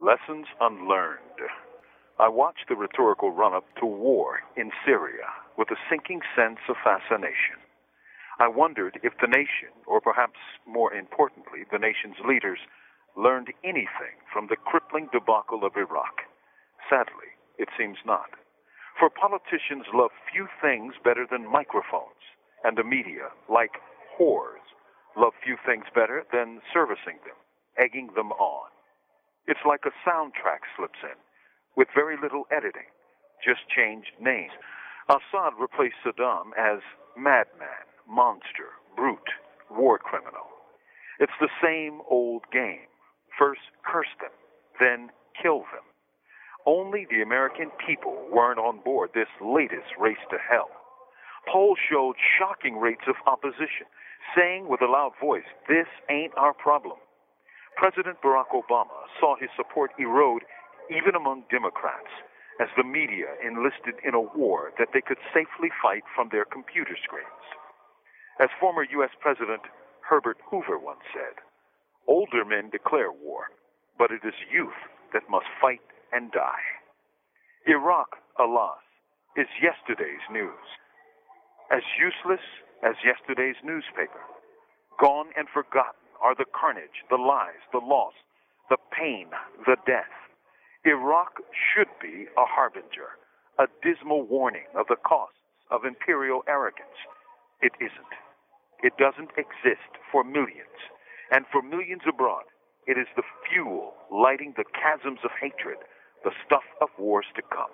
Lessons unlearned. I watched the rhetorical run-up to war in Syria with a sinking sense of fascination. I wondered if the nation, or perhaps more importantly, the nation's leaders, learned anything from the crippling debacle of Iraq. Sadly, it seems not. For politicians love few things better than microphones, and the media, like whores, love few things better than servicing them, egging them on. It's like a soundtrack slips in, with very little editing, just changed names. Assad replaced Saddam as madman, monster, brute, war criminal. It's the same old game. First curse them, then kill them. Only the American people weren't on board this latest race to hell. Polls showed shocking rates of opposition, saying with a loud voice, "This ain't our problem." President Barack Obama saw his support erode even among Democrats, as the media enlisted in a war that they could safely fight from their computer screens. As former U.S. President Herbert Hoover once said, "Older men declare war, but it is youth that must fight and die." Iraq, alas, is yesterday's news. As useless as yesterday's newspaper. Gone and forgotten are the carnage, the lies, the loss, the pain, the death. Iraq should be a harbinger, a dismal warning of the costs of imperial arrogance. It isn't. It doesn't exist for millions, and for millions abroad, it is the fuel lighting the chasms of hatred, the stuff of wars to come.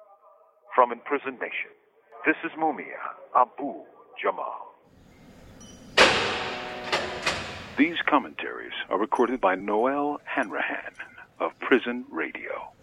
From Imprisoned Nation, this is Mumia Abu Jamal. These commentaries are recorded by Noel Hanrahan of Prison Radio.